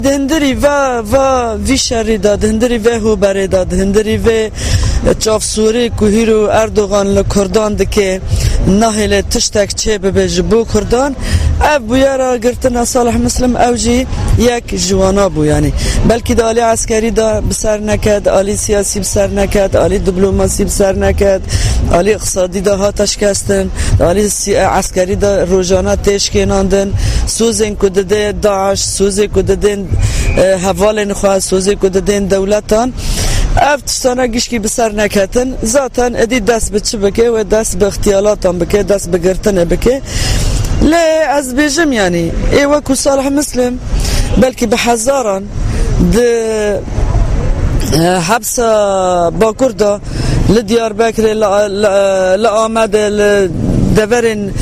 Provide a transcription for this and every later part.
دهندری و وی شری دا دهندری و هو بره دا دهندری و چاف سوری کوهیرو اردوغان لکردان دکه نهل تشتک چه بجبو کردان اف بویارا گرتنا صالح مسلم اوجی یک جوانا بو یعنی بلکه دا آلی عسکری دا بسر نکد، آلی سیاسی بسر نکد، آلی دیپلماسی بسر نکد، آلی اقتصادی دا ها تشکستن، آلی عسکری دا روزانه تشکیناندن، سوزن کدده داعش، سوزن کدده حوالن خواه، سوزن کدده دولتان اف تشتانا گشکی بسر نکتن ذاتاً ادی دست به چه بکه و دست به اختیالاتان بکه دست به گرتن بکه لی از بیجم یعنی ای وکو صالح مسلم بلکه به هزاران ده حبس باکر دا لدیار بکر لآمد لدورن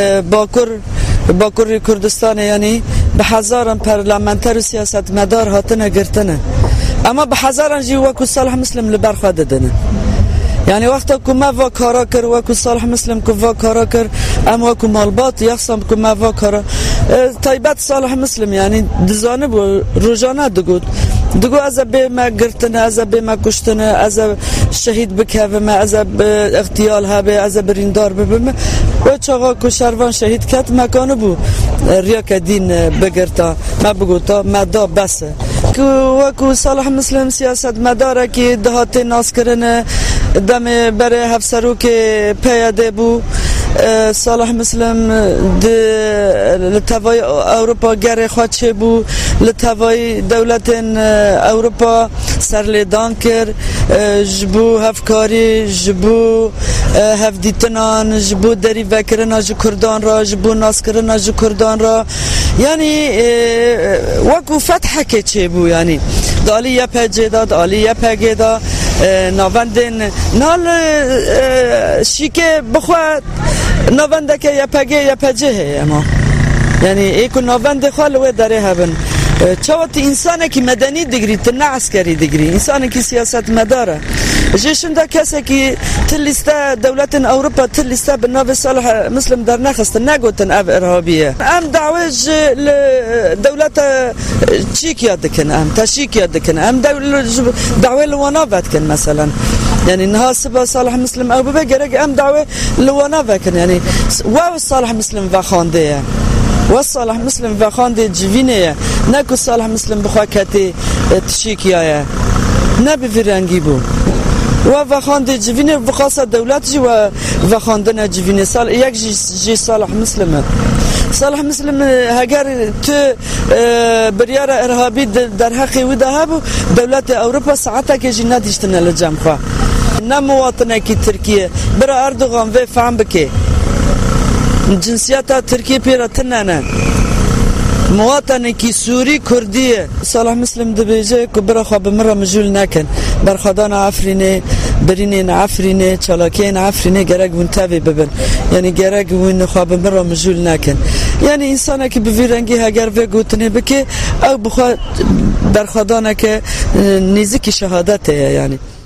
باکر کردستان یعنی به هزاران پارلمانتر و سیاست مدار هاتنه گرتنه اما به هزاران جی وکو صالح مسلم لبرخوا ددنه یعنی وقتا که ما وا کارا کر وکو صالح مسلم که وا کارا کر اما وکو مالبات یخصم که ما وا کارا طیبت صالح مسلم یعنی دزانه بو روزانه دگو از به ما گرتنه از به ما کشتنه از شهید بکوه ما از اغتیال ها به از بریندار ببم و چاقا که شروان شهید کت مکانه بو ریا که دین بگرتا ما بگو تا مدا بسه که وکو صالح مسلم سیاست مداره که دهات ناس کرنه دم بره هفسرو که پیاده بو صالح مسلم لتوای اروپا گر خواچه بو لتوای دولت اروپا سرلیدان کر جبو هفکاری جبو هفدیتنان جبو دری وکرنا جو کردان را جبو ناس کرنا جو کردان را یعنی وکو فتح که چه بو یعنی دالی یا پجه داد دالی یا پگه دا نواندن نال شیکه بخواد نوانده که یا پجه ہے اما یعنی ایکو نوانده خالوه داره هبن چوات انسانه که مدنی دگری تنه عسکری دگری انسانه که سیاست مداره جشنده کسی که تلیسته دولت اروپا تلیسته به نام صالح مسلم در نخست نگوتن او ارهابیه ام دعوج دولت چیک یاد کن ام تشیک یاد کن ام دعوه لواناوت کن مثلا یعنی نها سبا صالح مسلم او بگرگ ام دعوه لواناوت کن یعنی واو صالح مسلم و خانده و صالح مسلم و خانده جوینه نکو صالح مسلم بخواه کتی تشیکیه نه بفرنگی بو و خانده جوینه بخاصه دولت جی و خاندن جوینه سال یک جی صالح مسلمه صالح مسلم اگر تو بریار ارهابی در حقی و ده بو دولت اروپا ساعتا که جی ندیشتنه لجم خواه نه مواطنه که ترکیه برا اردوغان و فهم بکه جنسیت ترکیه پیرا تنه مواطنه کی سوری کردیه صالح مسلم دبیجه که برا خواب مرا مجول نکن برخدان عفرینه برینه عفرینه چالاکین عفرینه گرگ ون تاوی ببن یعنی گرگ ون خواب مرا مجول نکن یعنی انسانه که بویرنگی اگر و گوتنه بکه او بخواد برخدانه که نیزی که شهادته یعنی